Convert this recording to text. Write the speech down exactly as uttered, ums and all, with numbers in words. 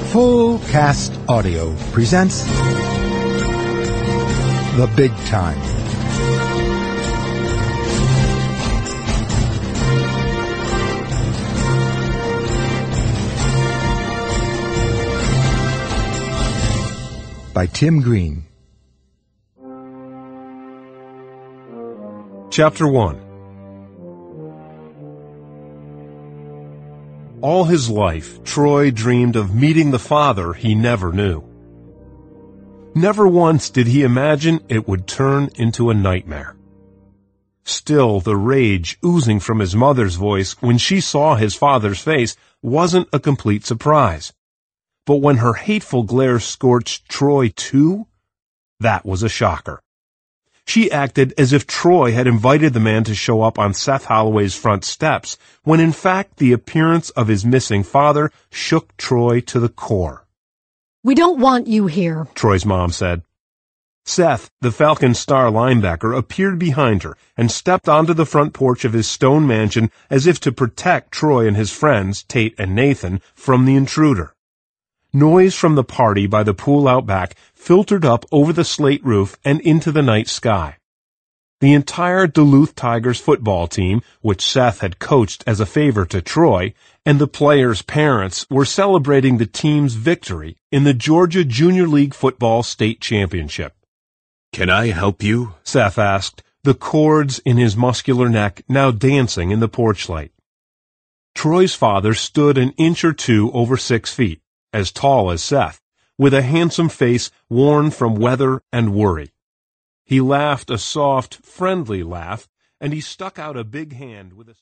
Full Cast Audio presents The Big Time. By Tim Green. Chapter one. All his life, Troy dreamed of meeting the father he never knew. Never once did he imagine it would turn into a nightmare. Still, the rage oozing from his mother's voice when she saw his father's face wasn't a complete surprise. But when her hateful glare scorched Troy too, that was a shocker. She acted as if Troy had invited the man to show up on Seth Holloway's front steps, when in fact the appearance of his missing father shook Troy to the core. "We don't want you here," Troy's mom said. Seth, the Falcon star linebacker, appeared behind her and stepped onto the front porch of his stone mansion as if to protect Troy and his friends, Tate and Nathan, from the intruder. Noise from the party by the pool out back filtered up over the slate roof and into the night sky. The entire Duluth Tigers football team, which Seth had coached as a favor to Troy, and the players' parents were celebrating the team's victory in the Georgia Junior League Football State Championship. "Can I help you?" Seth asked, the cords in his muscular neck now dancing in the porch light. Troy's father stood an inch or two over six feet, as tall as Seth, with a handsome face worn from weather and worry. He laughed a soft, friendly laugh, and he stuck out a big hand with a